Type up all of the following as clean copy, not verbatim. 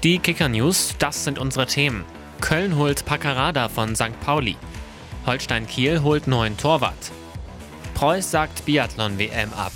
Die Kicker-News, das sind unsere Themen. Köln holt Paccarada von St. Pauli. Holstein Kiel holt neuen Torwart. Preuß sagt Biathlon-WM ab.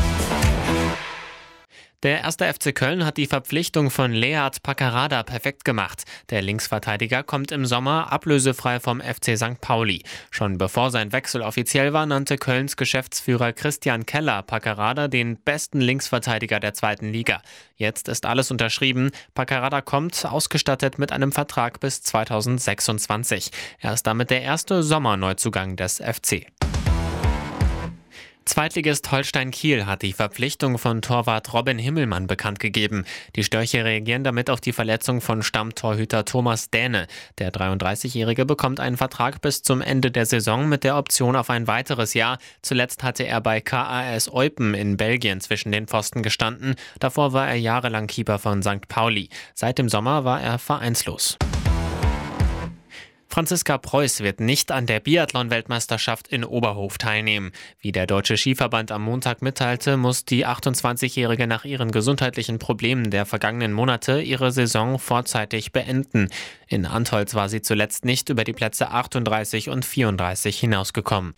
Der 1. FC Köln hat die Verpflichtung von Lead Paccarada perfekt gemacht. Der Linksverteidiger kommt im Sommer ablösefrei vom FC St. Pauli. Schon bevor sein Wechsel offiziell war, nannte Kölns Geschäftsführer Christian Keller Paccarada den besten Linksverteidiger der 2. Liga. Jetzt ist alles unterschrieben. Paccarada kommt ausgestattet mit einem Vertrag bis 2026. Er ist damit der erste Sommerneuzugang des FC. Zweitligist Holstein Kiel hat die Verpflichtung von Torwart Robin Himmelmann bekannt gegeben. Die Störche reagieren damit auf die Verletzung von Stammtorhüter Thomas Däne. Der 33-Jährige bekommt einen Vertrag bis zum Ende der Saison mit der Option auf ein weiteres Jahr. Zuletzt hatte er bei KAS Eupen in Belgien zwischen den Pfosten gestanden. Davor war er jahrelang Keeper von St. Pauli. Seit dem Sommer war er vereinslos. Franziska Preuß wird nicht an der Biathlon-Weltmeisterschaft in Oberhof teilnehmen. Wie der Deutsche Skiverband am Montag mitteilte, muss die 28-Jährige nach ihren gesundheitlichen Problemen der vergangenen Monate ihre Saison vorzeitig beenden. In Antholz war sie zuletzt nicht über die Plätze 38 und 34 hinausgekommen.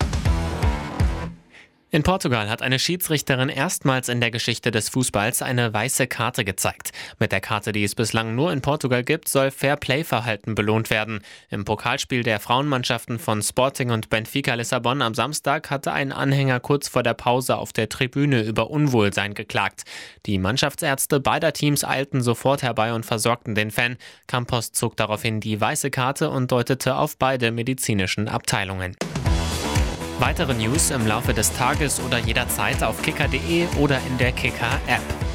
In Portugal hat eine Schiedsrichterin erstmals in der Geschichte des Fußballs eine weiße Karte gezeigt. Mit der Karte, die es bislang nur in Portugal gibt, soll Fair-Play-Verhalten belohnt werden. Im Pokalspiel der Frauenmannschaften von Sporting und Benfica Lissabon am Samstag hatte ein Anhänger kurz vor der Pause auf der Tribüne über Unwohlsein geklagt. Die Mannschaftsärzte beider Teams eilten sofort herbei und versorgten den Fan. Campos zog daraufhin die weiße Karte und deutete auf beide medizinischen Abteilungen. Weitere News im Laufe des Tages oder jederzeit auf kicker.de oder in der Kicker-App.